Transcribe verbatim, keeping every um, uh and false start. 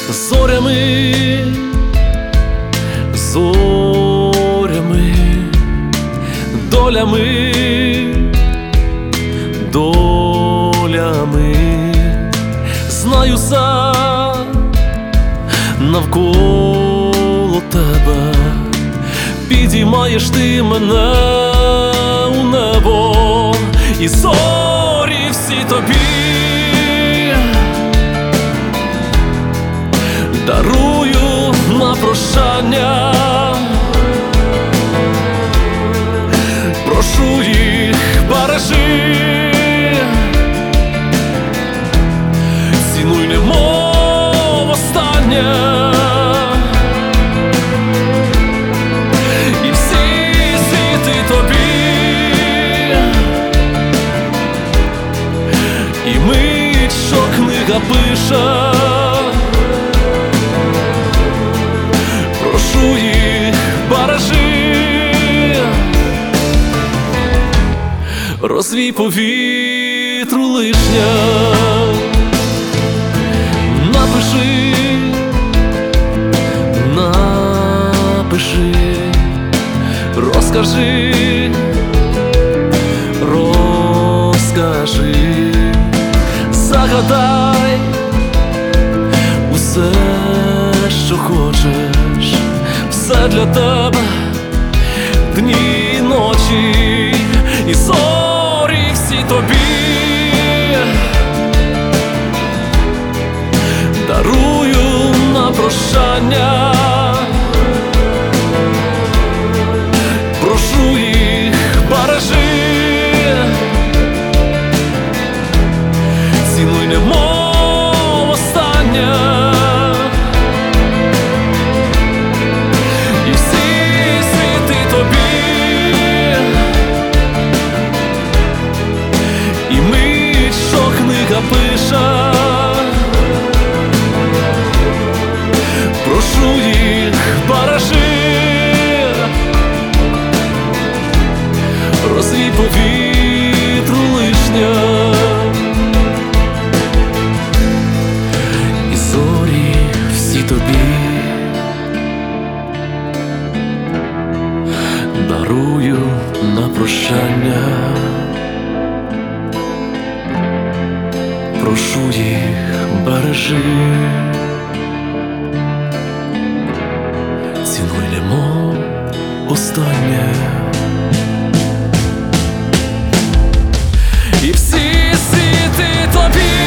зорями, зорями, долями, долями. Знаю, сам навколо тебе підіймаєш ти мене у небо, і зорі всі тобі дарую на прощання. Прошу їх, бережи, цінуй немов останнє. І всі світи тобі, і мить, що книга пише. Прошу їх, бережи, розвій повітру лишня. Напиши, напиши, розкажи, розкажи, загадай усе, що хочеш, все для тебе, дні і ночі, і зорі всі тобі дарую на прощання. Прошу їх, бережи, цінуй немов останнє. І всі світи тобі, і мить, що книга пише. Прошу їх, бережи, розвій повітру лишня. І зорі всі тобі дарую на прощання. Прошу їх, бережи, цінуй немов останнє. І всі світи тобі